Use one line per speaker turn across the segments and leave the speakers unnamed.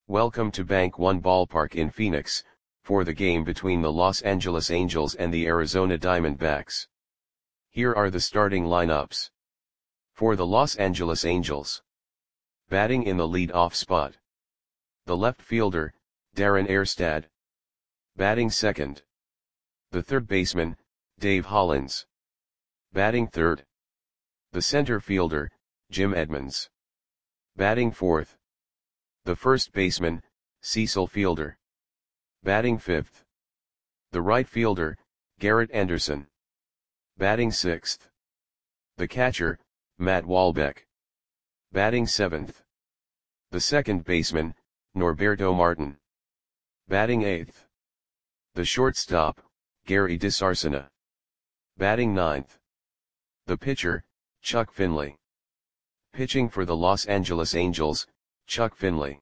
Welcome to Bank One Ballpark in Phoenix, for the game between the Los Angeles Angels and the Arizona Diamondbacks. Here are the starting lineups. For the Los Angeles Angels. Batting in the lead-off spot. The left fielder, Darren Erstad. Batting second. The third baseman, Dave Hollins. Batting third. The center fielder, Jim Edmonds. Batting fourth. The first baseman, Cecil Fielder. Batting fifth. The right fielder, Garrett Anderson. Batting sixth. The catcher, Matt Wahlbeck. Batting seventh. The second baseman, Norberto Martin. Batting eighth. The shortstop, Gary DiSarcina. Batting ninth. The pitcher, Chuck Finley. Pitching for the Los Angeles Angels, Chuck Finley.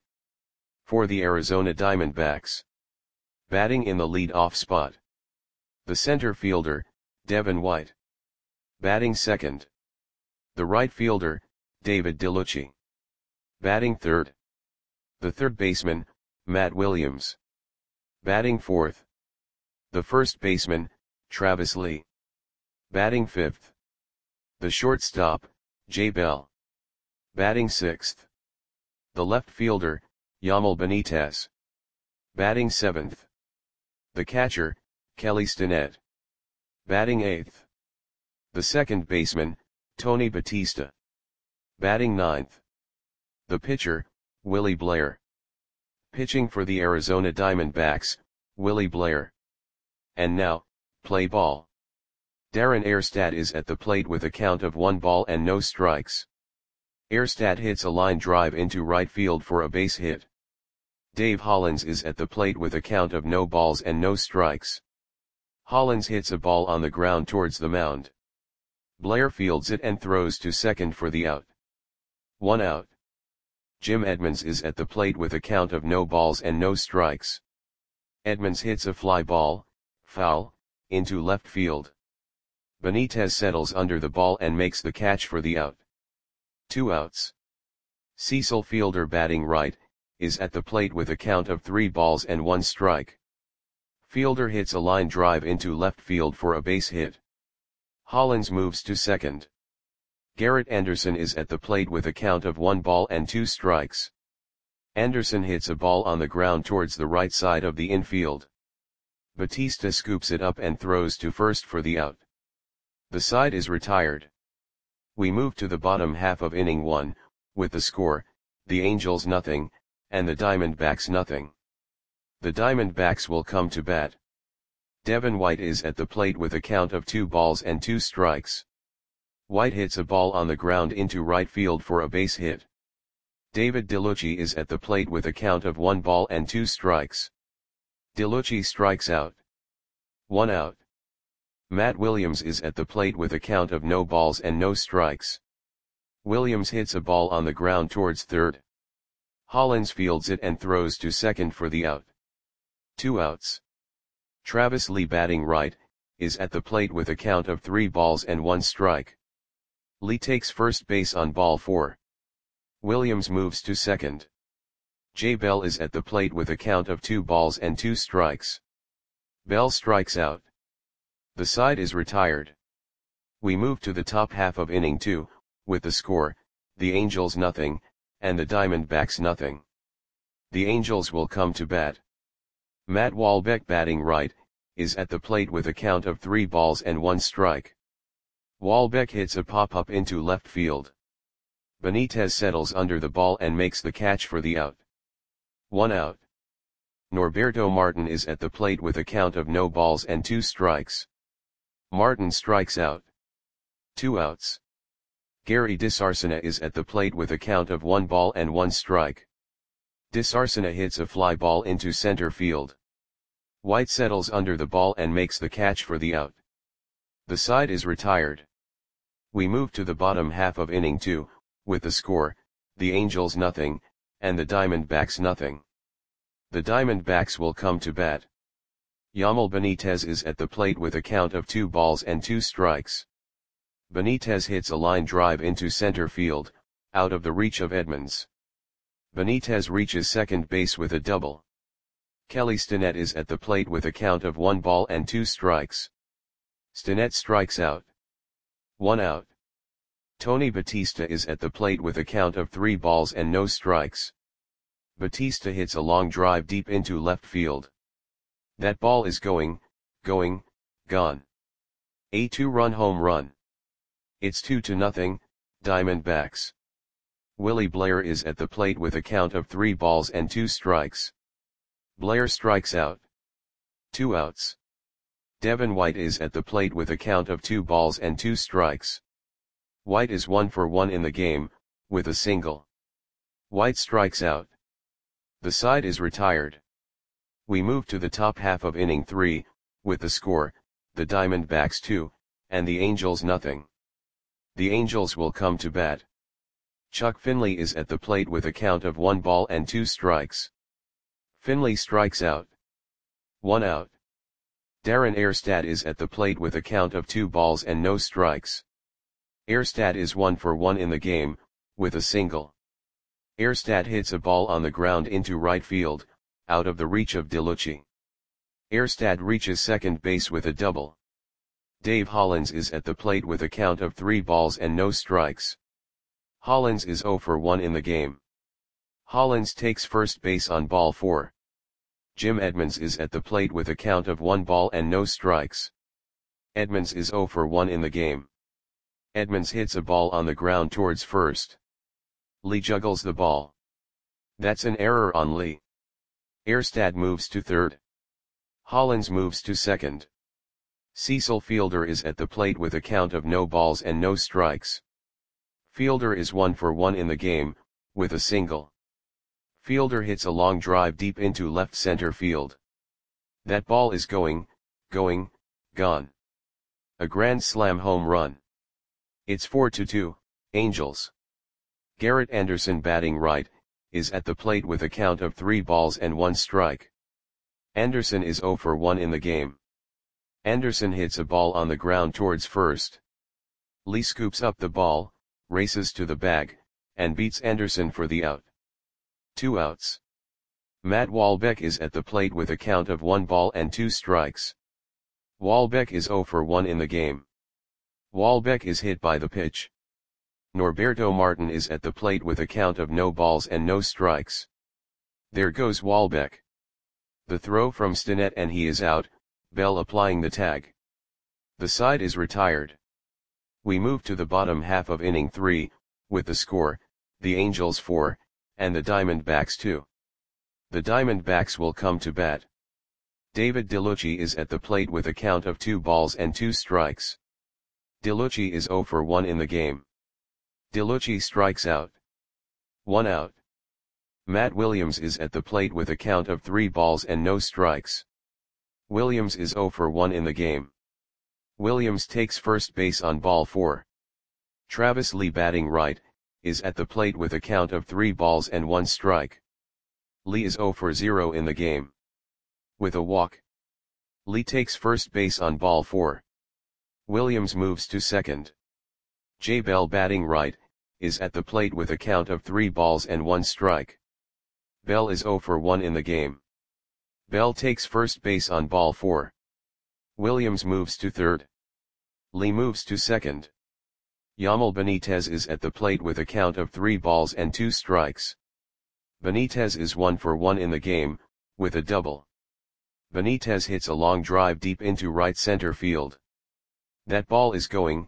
For the Arizona Diamondbacks. Batting in the lead-off spot. The center fielder, Devin White. Batting second. The right fielder, David DeLucci. Batting third. The third baseman, Matt Williams. Batting fourth. The first baseman, Travis Lee. Batting fifth. The shortstop, Jay Bell. Batting sixth. The left fielder, Yamal Benitez. Batting seventh. The catcher, Kelly Stinnett. Batting eighth. The second baseman, Tony Batista. Batting ninth. The pitcher, Willie Blair. Pitching for the Arizona Diamondbacks, Willie Blair. And now, play ball. Darren Erstad is at the plate with a count of 1 ball and no strikes. Erstad hits a line drive into right field for a base hit. Dave Hollins is at the plate with a count of no balls and no strikes. Hollins hits a ball on the ground towards the mound. Blair fields it and throws to second for the out. 1 out. Jim Edmonds is at the plate with a count of no balls and no strikes. Edmonds hits a fly ball, foul, into left field. Benitez settles under the ball and makes the catch for the out. 2 outs. Cecil Fielder, batting right, is at the plate with a count of 3 balls and 1 strike. Fielder hits a line drive into left field for a base hit. Hollins moves to second. Garrett Anderson is at the plate with a count of 1 ball and 2 strikes. Anderson hits a ball on the ground towards the right side of the infield. Batista scoops it up and throws to first for the out. The side is retired. We move to the bottom half of inning 1, with the score, the Angels nothing, and the Diamondbacks nothing. The Diamondbacks will come to bat. Devin White is at the plate with a count of 2 balls and 2 strikes. White hits a ball on the ground into right field for a base hit. David DeLucci is at the plate with a count of 1 ball and 2 strikes. DeLucci strikes out. 1 out. Matt Williams is at the plate with a count of no balls and no strikes. Williams hits a ball on the ground towards third. Hollins fields it and throws to second for the out. 2 outs. Travis Lee, batting right, is at the plate with a count of 3 balls and 1 strike. Lee takes first base on ball 4. Williams moves to second. Jay Bell is at the plate with a count of 2 balls and 2 strikes. Bell strikes out. The side is retired. We move to the top half of inning 2, with the score, the Angels nothing, and the Diamondbacks nothing. The Angels will come to bat. Matt Wahlbeck, batting right, is at the plate with a count of 3 balls and 1 strike. Wahlbeck hits a pop-up into left field. Benitez settles under the ball and makes the catch for the out. 1 out. Norberto Martin is at the plate with a count of no balls and 2 strikes. Martin strikes out. 2 outs. Gary DiSarcina is at the plate with a count of 1 ball and 1 strike. DiSarcina hits a fly ball into center field. White settles under the ball and makes the catch for the out. The side is retired. We move to the bottom half of inning 2, with the score, the Angels nothing, and the Diamondbacks nothing. The Diamondbacks will come to bat. Yamal Benitez is at the plate with a count of 2 balls and 2 strikes. Benitez hits a line drive into center field, out of the reach of Edmonds. Benitez reaches second base with a double. Kelly Stinnett is at the plate with a count of 1 ball and 2 strikes. Stinnett strikes out. 1 out. Tony Batista is at the plate with a count of 3 balls and no strikes. Batista hits a long drive deep into left field. That ball is going, gone. A 2-run home run. It's 2-0, Diamondbacks. Willie Blair is at the plate with a count of 3 balls and 2 strikes. Blair strikes out. 2 outs. Devin White is at the plate with a count of 2 balls and 2 strikes. White is 1 for 1 in the game, with a single. White strikes out. The side is retired. We move to the top half of inning 3, with the score, the Diamondbacks 2, and the Angels nothing. The Angels will come to bat. Chuck Finley is at the plate with a count of 1 ball and 2 strikes. Finley strikes out. 1 out. Darren Erstad is at the plate with a count of 2 balls and no strikes. Erstad is 1 for 1 in the game, with a single. Erstad hits a ball on the ground into right field, out of the reach of DeLucci. Erstad reaches second base with a double. Dave Hollins is at the plate with a count of 3 balls and no strikes. Hollins is 0 for 1 in the game. Hollins takes first base on ball 4. Jim Edmonds is at the plate with a count of 1 ball and no strikes. Edmonds is 0 for 1 in the game. Edmonds hits a ball on the ground towards first. Lee juggles the ball. That's an error on Lee. Erstad moves to third. Hollins moves to second. Cecil Fielder is at the plate with a count of no balls and no strikes. Fielder is 1 for 1 in the game, with a single. Fielder hits a long drive deep into left center field. That ball is going, gone. A grand slam home run. It's 4-2, Angels. Garrett Anderson batting right, is at the plate with a count of 3 balls and 1 strike. Anderson is 0 for 1 in the game. Anderson hits a ball on the ground towards first. Lee scoops up the ball, races to the bag, and beats Anderson for the out. 2 outs. Matt Wahlbeck is at the plate with a count of 1 ball and 2 strikes. Wahlbeck is 0 for 1 in the game. Wahlbeck is hit by the pitch. Norberto Martin is at the plate with a count of no balls and no strikes. There goes Wahlbeck. The throw from Stinnett and he is out, Bell applying the tag. The side is retired. We move to the bottom half of inning 3, with the score, the Angels 4, and the Diamondbacks 2. The Diamondbacks will come to bat. David DeLucci is at the plate with a count of 2 balls and 2 strikes. DeLucci is 0 for 1 in the game. DeLucci strikes out. 1 out. Matt Williams is at the plate with a count of 3 balls and no strikes. Williams is 0 for 1 in the game. Williams takes first base on ball 4. Travis Lee batting right, is at the plate with a count of 3 balls and 1 strike. Lee is 0 for 0 in the game. With a walk. Lee takes first base on ball 4. Williams moves to second. Jay Bell batting right, is at the plate with a count of 3 balls and 1 strike. Bell is 0 for 1 in the game. Bell takes first base on ball 4. Williams moves to third. Lee moves to second. Yamil Benitez is at the plate with a count of 3 balls and 2 strikes. Benitez is 1 for 1 in the game, with a double. Benitez hits a long drive deep into right center field. That ball is going,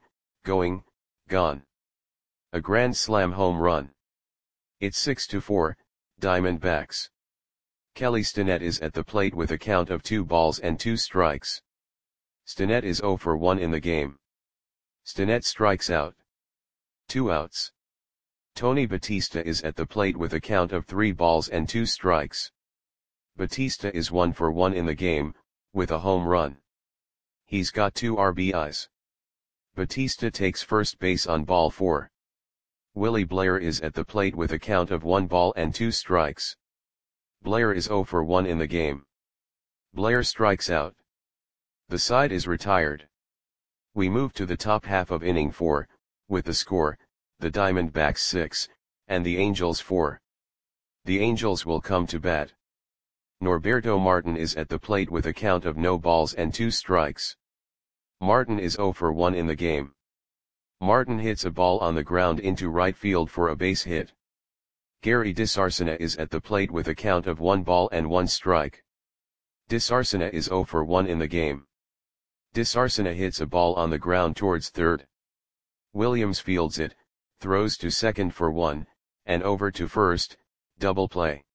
gone. A grand slam home run. It's 6-4, Diamondbacks. Kelly Stinnett is at the plate with a count of 2 balls and 2 strikes. Stinnett is 0 for 1 in the game. Stinnett strikes out. 2 outs. Tony Batista is at the plate with a count of 3 balls and 2 strikes. Batista is 1 for 1 in the game, with a home run. He's got 2 RBIs. Batista takes first base on ball 4. Willie Blair is at the plate with a count of 1 ball and 2 strikes. Blair is 0 for 1 in the game. Blair strikes out. The side is retired. We move to the top half of inning 4, with the score, the Diamondbacks 6, and the Angels 4. The Angels will come to bat. Norberto Martin is at the plate with a count of no balls and 2 strikes. Martin is 0 for 1 in the game. Martin hits a ball on the ground into right field for a base hit. Gary DeSarcina is at the plate with a count of 1 ball and 1 strike. DeSarcina is 0 for 1 in the game. DeSarcina hits a ball on the ground towards third. Williams fields it, throws to second for 1, and over to first, double play.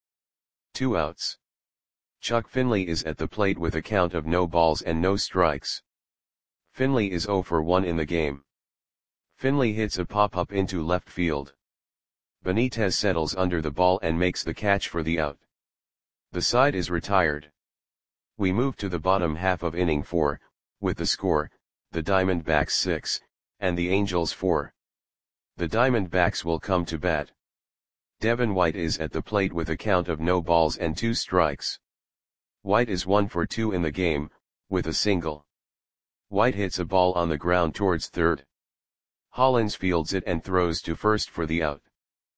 2 outs. Chuck Finley is at the plate with a count of no balls and no strikes. Finley is 0 for 1 in the game. Finley hits a pop-up into left field. Benitez settles under the ball and makes the catch for the out. The side is retired. We move to the bottom half of inning 4, with the score, the Diamondbacks 6, and the Angels 4. The Diamondbacks will come to bat. Devin White is at the plate with a count of no balls and 2 strikes. White is 1 for 2 in the game, with a single. White hits a ball on the ground towards third. Hollins fields it and throws to first for the out.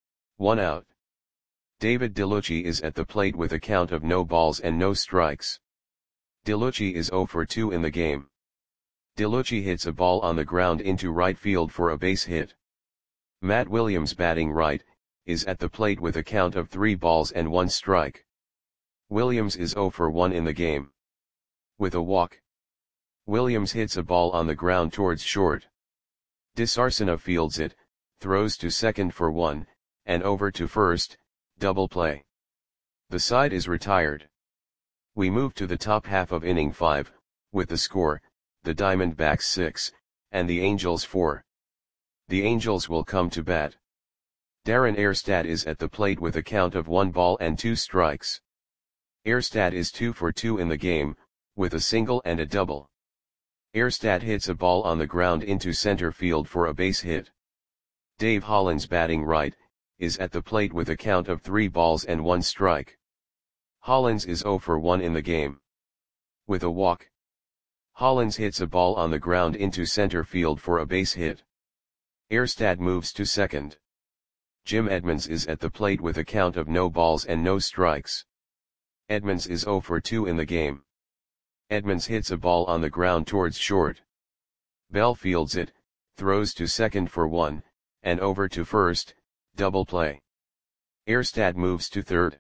1 out. David DeLucci is at the plate with a count of no balls and no strikes. DeLucci is 0 for 2 in the game. DeLucci hits a ball on the ground into right field for a base hit. Matt Williams, batting right, is at the plate with a count of 3 balls and 1 strike. Williams is 0 for 1 in the game. With a walk. Williams hits a ball on the ground towards short. DeSarcina fields it, throws to second for 1, and over to first, double play. The side is retired. We move to the top half of inning 5, with the score, the Diamondbacks 6, and the Angels 4. The Angels will come to bat. Darren Erstad is at the plate with a count of 1 ball and 2 strikes. Erstad is 2 for 2 in the game, with a single and a double. Erstad hits a ball on the ground into center field for a base hit. Dave Hollins, batting right, is at the plate with a count of 3 balls and 1 strike. Hollins is 0 for 1 in the game. With a walk. Hollins hits a ball on the ground into center field for a base hit. Erstad moves to second. Jim Edmonds is at the plate with a count of no balls and no strikes. Edmonds is 0 for 2 in the game. Edmonds hits a ball on the ground towards short. Bell fields it, throws to second for 1, and over to first, double play. Erstad moves to third.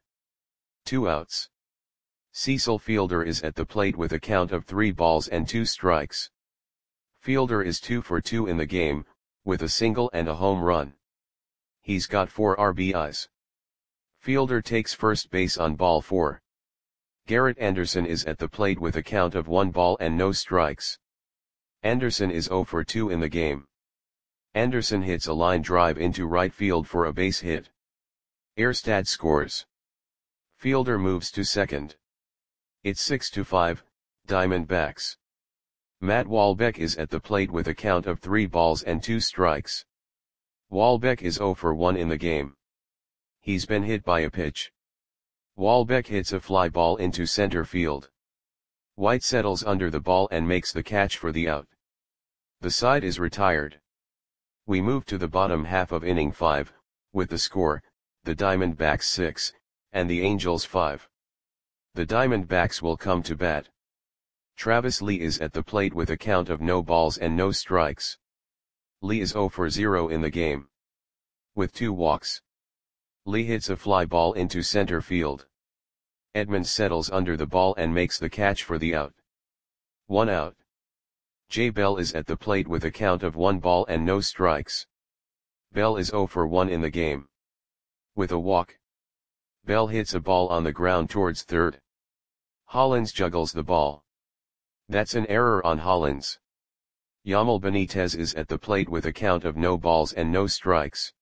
2 outs. Cecil Fielder is at the plate with a count of 3 balls and 2 strikes. Fielder is 2 for 2 in the game, with a single and a home run. He's got 4 RBIs. Fielder takes first base on ball 4. Garrett Anderson is at the plate with a count of 1 ball and no strikes. Anderson is 0 for 2 in the game. Anderson hits a line drive into right field for a base hit. Erstad scores. Fielder moves to second. It's 6-5, Diamondbacks. Matt Wahlbeck is at the plate with a count of 3 balls and 2 strikes. Wahlbeck is 0 for 1 in the game. He's been hit by a pitch. Wahlbeck hits a fly ball into center field. White settles under the ball and makes the catch for the out. The side is retired. We move to the bottom half of inning 5, with the score, the Diamondbacks 6, and the Angels 5. The Diamondbacks will come to bat. Travis Lee is at the plate with a count of no balls and no strikes. Lee is 0 for 0 in the game. With 2 walks. Lee hits a fly ball into center field. Edmonds settles under the ball and makes the catch for the out. 1 out. Jay Bell is at the plate with a count of 1 ball and no strikes. Bell is 0 for 1 in the game. With a walk. Bell hits a ball on the ground towards third. Hollins juggles the ball. That's an error on Hollins. Yamil Benitez is at the plate with a count of no balls and no strikes.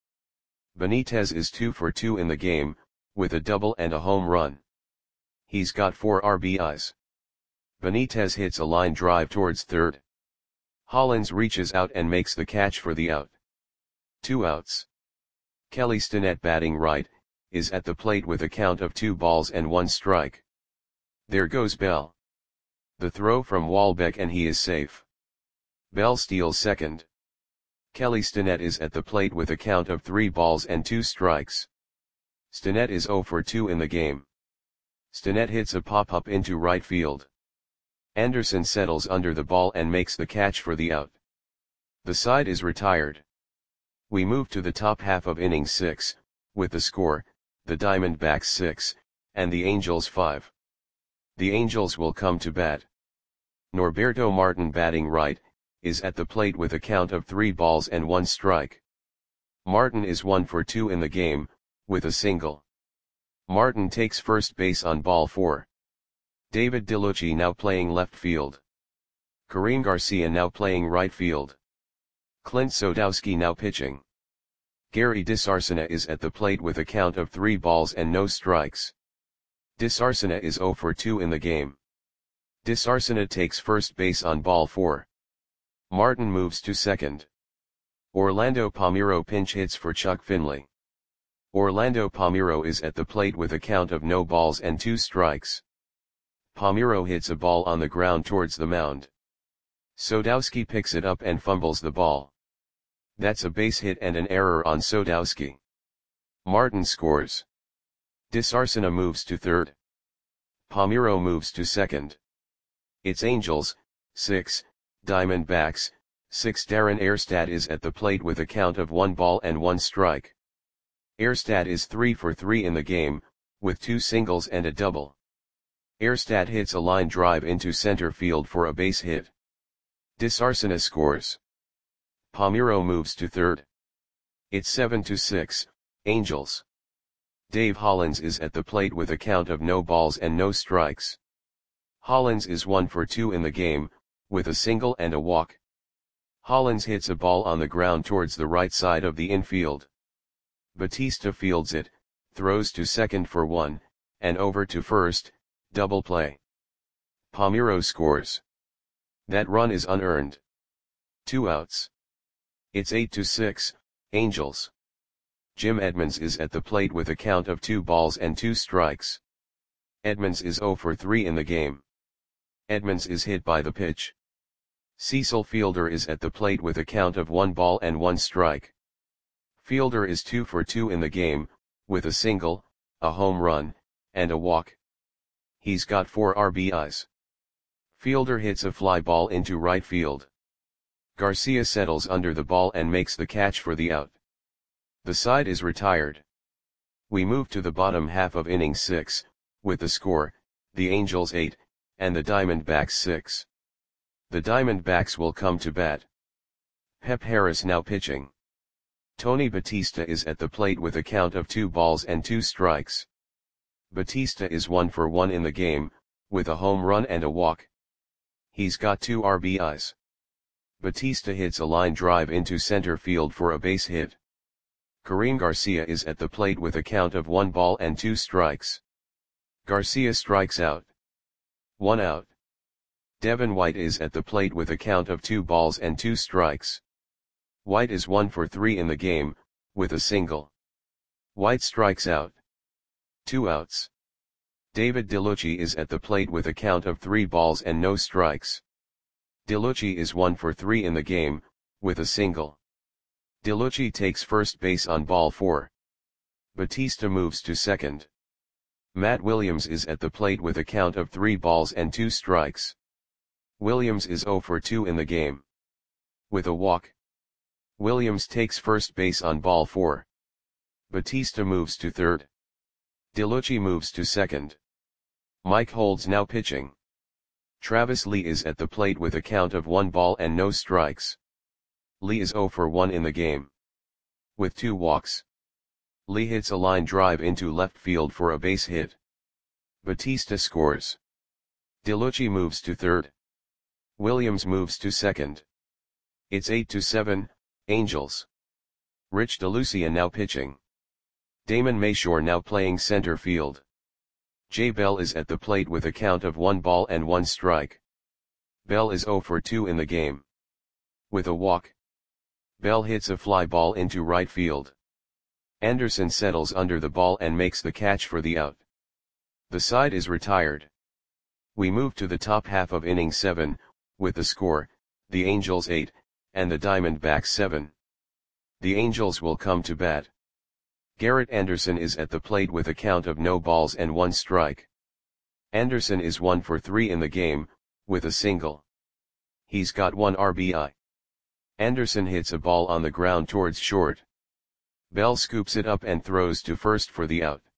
Benitez is 2 for 2 in the game, with a double and a home run. He's got 4 RBIs. Benitez hits a line drive towards third. Hollins reaches out and makes the catch for the out. 2 outs. Kelly Stinnett, batting right, is at the plate with a count of 2 balls and 1 strike. There goes Bell. The throw from Wahlbeck and he is safe. Bell steals second. Kelly Stinnett is at the plate with a count of 3 balls and 2 strikes. Stinnett is 0 for 2 in the game. Stinnett hits a pop-up into right field. Anderson settles under the ball and makes the catch for the out. The side is retired. We move to the top half of inning 6, with the score, the Diamondbacks 6, and the Angels 5. The Angels will come to bat. Norberto Martin, batting right, is at the plate with a count of 3 balls and 1 strike. Martin is 1 for 2 in the game, with a single. Martin takes first base on ball 4. David DeLucci now playing left field. Karim Garcia now playing right field. Clint Sodowski now pitching. Gary DeSarcina is at the plate with a count of 3 balls and no strikes. DeSarcina is 0 for 2 in the game. DeSarcina takes first base on ball 4. Martin moves to second. Orlando Palmeiro pinch hits for Chuck Finley. Orlando Palmeiro is at the plate with a count of no balls and 2 strikes. Palmeiro hits a ball on the ground towards the mound. Sodowski picks it up and fumbles the ball. That's a base hit and an error on Sodowski. Martin scores. DeSarcina moves to third. Palmeiro moves to second. It's Angels, 6, Diamondbacks, 6. Darren Erstad is at the plate with a count of 1 ball and 1 strike. Erstad is 3 for 3 in the game, with 2 singles and a double. Erstad hits a line drive into center field for a base hit. DeSarcina scores. Palmeiro moves to third. It's 7-6, Angels. Dave Hollins is at the plate with a count of no balls and no strikes. Hollins is 1 for 2 in the game, with a single and a walk. Hollins hits a ball on the ground towards the right side of the infield. Batista fields it, throws to second for 1, and over to first, double play. Palmeiro scores. That run is unearned. 2 outs. It's 8-6, Angels. Jim Edmonds is at the plate with a count of 2 balls and 2 strikes. Edmonds is 0 for 3 in the game. Edmonds is hit by the pitch. Cecil Fielder is at the plate with a count of 1 ball and 1 strike. Fielder is 2 for 2 in the game, with a single, a home run, and a walk. He's got 4 RBIs. Fielder hits a fly ball into right field. Garcia settles under the ball and makes the catch for the out. The side is retired. We move to the bottom half of inning 6, with the score, the Angels 8, and the Diamondbacks 6. The Diamondbacks will come to bat. Pep Harris now pitching. Tony Batista is at the plate with a count of 2 balls and 2 strikes. Batista is 1 for 1 in the game, with a home run and a walk. He's got 2 RBIs. Batista hits a line drive into center field for a base hit. Karim Garcia is at the plate with a count of 1 ball and 2 strikes. Garcia strikes out. 1 out. Devin White is at the plate with a count of 2 balls and 2 strikes. White is 1 for 3 in the game, with a single. White strikes out. 2 outs. David DeLucci is at the plate with a count of 3 balls and no strikes. DeLucci is 1 for 3 in the game, with a single. DeLucci takes first base on ball 4. Batista moves to second. Matt Williams is at the plate with a count of 3 balls and 2 strikes. Williams is 0 for 2 in the game. With a walk. Williams takes first base on ball 4. Batista moves to third. DeLucci moves to second. Mike Holds now pitching. Travis Lee is at the plate with a count of 1 ball and no strikes. Lee is 0 for 1 in the game. With 2 walks. Lee hits a line drive into left field for a base hit. Batista scores. DeLucci moves to third. Williams moves to second. It's 8-7, Angels. Rich DeLucia now pitching. Damon Mayshore now playing center field. Jay Bell is at the plate with a count of 1 ball and 1 strike. Bell is 0 for 2 in the game. With a walk. Bell hits a fly ball into right field. Anderson settles under the ball and makes the catch for the out. The side is retired. We move to the top half of inning 7, with the score, the Angels 8, and the Diamondbacks 7. The Angels will come to bat. Garrett Anderson is at the plate with a count of no balls and 1 strike. Anderson is 1 for 3 in the game, with a single. He's got 1 RBI. Anderson hits a ball on the ground towards short. Bell scoops it up and throws to first for the out.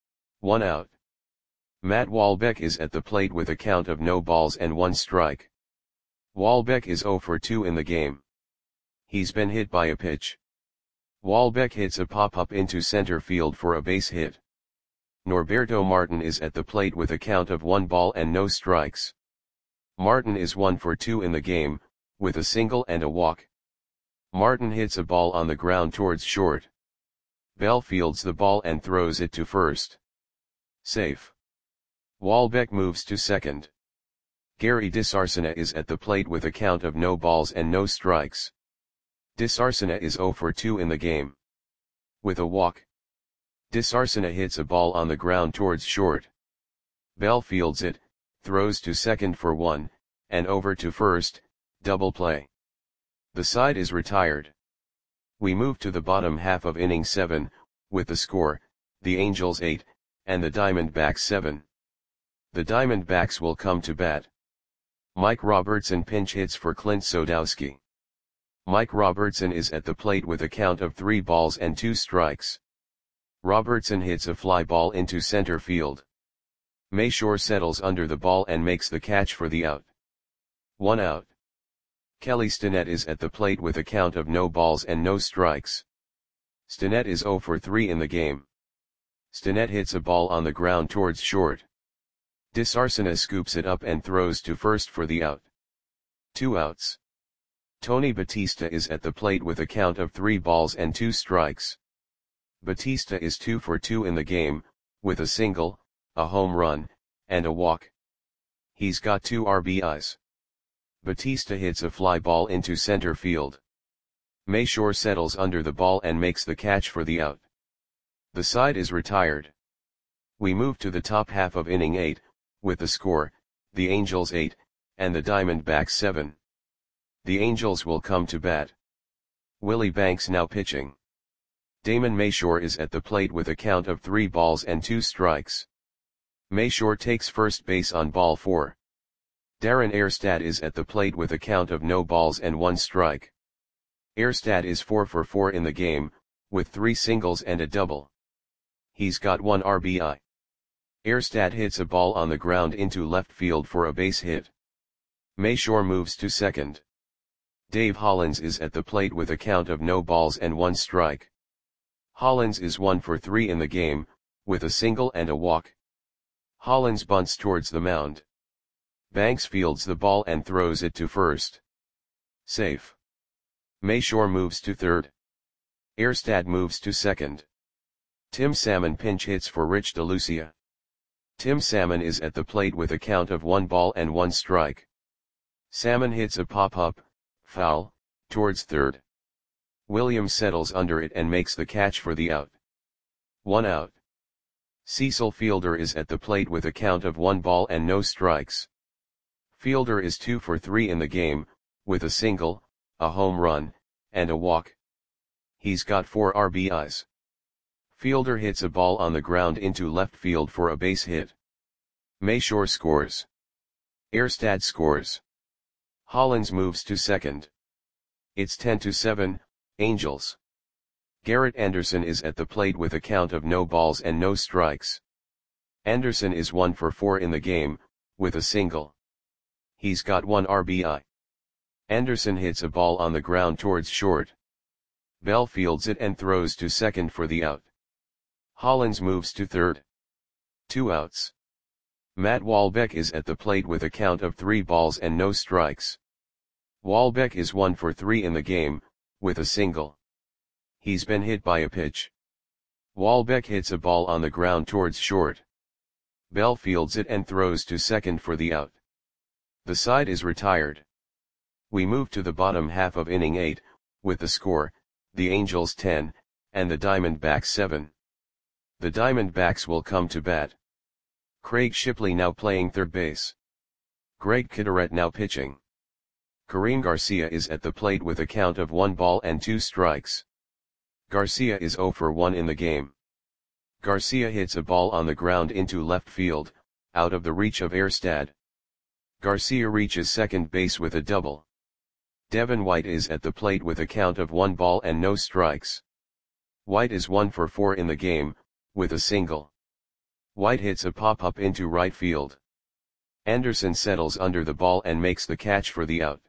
1 out. Matt Walbeck is at the plate with a count of no balls and 1 strike. Walbeck is 0 for 2 in the game. He's been hit by a pitch. Walbeck hits a pop-up into center field for a base hit. Norberto Martin is at the plate with a count of 1 ball and no strikes. Martin is 1 for 2 in the game, with a single and a walk. Martin hits a ball on the ground towards short. Bell fields the ball and throws it to first. Safe. Walbeck moves to second. Gary DeSarcina is at the plate with a count of no balls and no strikes. DeSarcina is 0 for 2 in the game. With a walk. DeSarcina hits a ball on the ground towards short. Bell fields it, throws to second for 1, and over to first, double play. The side is retired. We move to the bottom half of inning 7, with the score, the Angels 8, and the Diamondbacks 7. The Diamondbacks will come to bat. Mike Robertson pinch hits for Clint Sodowski. Mike Robertson is at the plate with a count of 3 balls and 2 strikes. Robertson hits a fly ball into center field. Mayshore settles under the ball and makes the catch for the out. 1 out. Kelly Stinnett is at the plate with a count of no balls and no strikes. Stinnett is 0 for 3 in the game. Stinnett hits a ball on the ground towards short. DeSarcina scoops it up and throws to first for the out. 2 outs. Tony Batista is at the plate with a count of 3 balls and 2 strikes. Batista is 2 for 2 in the game, with a single, a home run, and a walk. He's got 2 RBIs. Batista hits a fly ball into center field. Mayshore settles under the ball and makes the catch for the out. The side is retired. We move to the top half of inning 8, with the score, the Angels 8, and the Diamondbacks 7. The Angels will come to bat. Willie Banks now pitching. Damon Mayshore is at the plate with a count of 3 balls and 2 strikes. Mayshore takes first base on ball 4. Darren Erstad is at the plate with a count of no balls and 1 strike. Erstad is 4 for 4 in the game, with 3 singles and a double. He's got 1 RBI. Erstad hits a ball on the ground into left field for a base hit. Mayshore moves to second. Dave Hollins is at the plate with a count of no balls and 1 strike. Hollins is 1 for 3 in the game, with a single and a walk. Hollins bunts towards the mound. Banks fields the ball and throws it to first. Safe. Mayshore moves to third. Erstad moves to second. Tim Salmon pinch hits for Rich DeLucia. Tim Salmon is at the plate with a count of 1 ball and 1 strike. Salmon hits a pop-up, foul, towards third. Williams settles under it and makes the catch for the out. 1 out. Cecil Fielder is at the plate with a count of 1 ball and no strikes. Fielder is 2 for 3 in the game, with a single, a home run, and a walk. He's got 4 RBIs. Fielder hits a ball on the ground into left field for a base hit. Mayshore scores. Erstad scores. Hollins moves to second. It's 10-7, Angels. Garrett Anderson is at the plate with a count of no balls and no strikes. Anderson is 1 for 4 in the game, with a single. He's got 1 RBI. Anderson hits a ball on the ground towards short. Bell fields it and throws to second for the out. Hollins moves to third. 2 outs. Matt Walbeck is at the plate with a count of 3 balls and no strikes. Walbeck is 1 for 3 in the game, with a single. He's been hit by a pitch. Walbeck hits a ball on the ground towards short. Bell fields it and throws to second for the out. The side is retired. We move to the bottom half of inning 8, with the score, the Angels 10, and the Diamondbacks 7. The Diamondbacks will come to bat. Craig Shipley now playing third base. Greg Kitteret now pitching. Kareem Garcia is at the plate with a count of 1 ball and 2 strikes. Garcia is 0 for 1 in the game. Garcia hits a ball on the ground into left field, out of the reach of Erstad. Garcia reaches second base with a double. Devin White is at the plate with a count of 1 ball and no strikes. White is 1 for 4 in the game, with a single. White hits a pop-up into right field. Anderson settles under the ball and makes the catch for the out.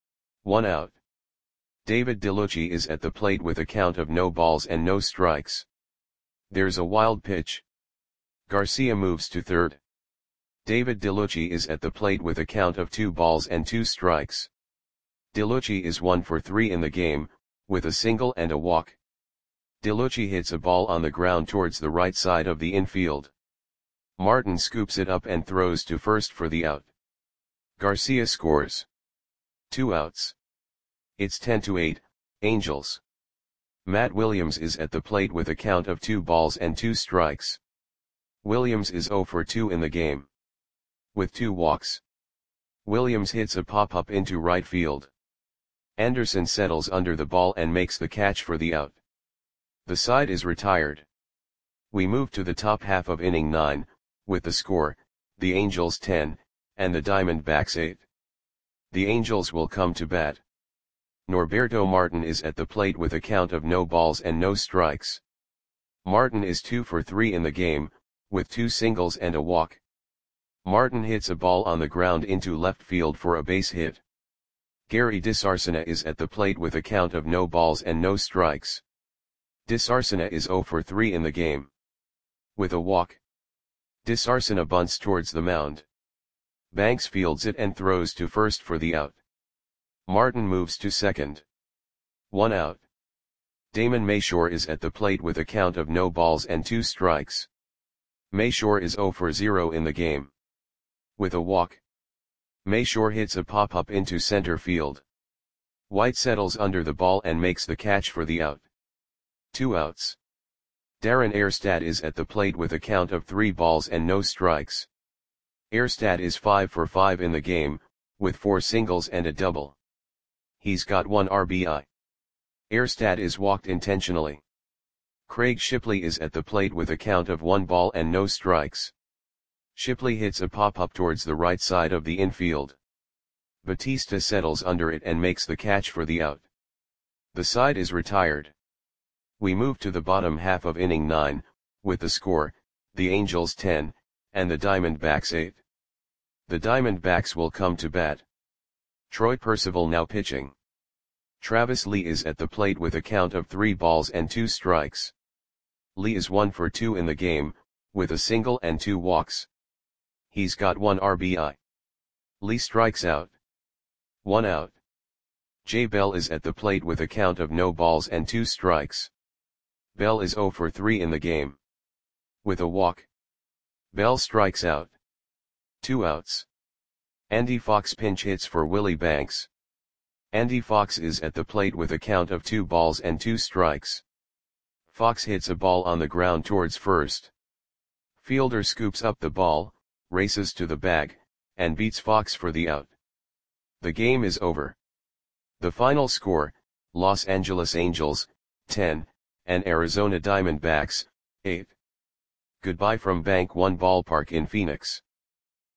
1 out. David DeLucci is at the plate with a count of no balls and no strikes. There's a wild pitch. Garcia moves to third. David DeLucci is at the plate with a count of 2 balls and 2 strikes. DeLucci is 1 for 3 in the game, with a single and a walk. DeLucci hits a ball on the ground towards the right side of the infield. Martin scoops it up and throws to first for the out. Garcia scores. 2 outs. It's 10-8, Angels. Matt Williams is at the plate with a count of 2 balls and 2 strikes. Williams is 0 for 2 in the game. With 2 walks. Williams hits a pop-up into right field. Anderson settles under the ball and makes the catch for the out. The side is retired. We move to the top half of inning 9, with the score, the Angels 10, and the Diamondbacks 8. The Angels will come to bat. Norberto Martin is at the plate with a count of no balls and no strikes. Martin is 2 for 3 in the game, with 2 singles and a walk. Martin hits a ball on the ground into left field for a base hit. Gary DiSarcina is at the plate with a count of no balls and no strikes. DiSarcina is 0 for 3 in the game. With a walk. DiSarcina bunts towards the mound. Banks fields it and throws to first for the out. Martin moves to second. 1 out. Damon Mayshore is at the plate with a count of no balls and 2 strikes. Mayshore is 0 for 0 in the game. With a walk. Mayshore hits a pop-up into center field. White settles under the ball and makes the catch for the out. 2 outs. Darren Erstad is at the plate with a count of 3 balls and no strikes. Erstad is 5 for 5 in the game, with 4 singles and a double. He's got 1 RBI. Erstad is walked intentionally. Craig Shipley is at the plate with a count of 1 ball and no strikes. Shipley hits a pop-up towards the right side of the infield. Batista settles under it and makes the catch for the out. The side is retired. We move to the bottom half of inning 9, with the score, the Angels 10, and the Diamondbacks 8. The Diamondbacks will come to bat. Troy Percival now pitching. Travis Lee is at the plate with a count of 3 balls and 2 strikes. Lee is 1 for 2 in the game, with a single and 2 walks. He's got 1 RBI. Lee strikes out. 1 out. Jay Bell is at the plate with a count of no balls and 2 strikes. Bell is 0 for 3 in the game. With a walk. Bell strikes out. 2 outs. Andy Fox pinch hits for Willie Banks. Andy Fox is at the plate with a count of 2 balls and 2 strikes. Fox hits a ball on the ground towards first. Fielder scoops up the ball, races to the bag, and beats Fox for the out. The game is over. The final score, Los Angeles Angels, 10, and Arizona Diamondbacks, 8. Goodbye from Bank One Ballpark in Phoenix.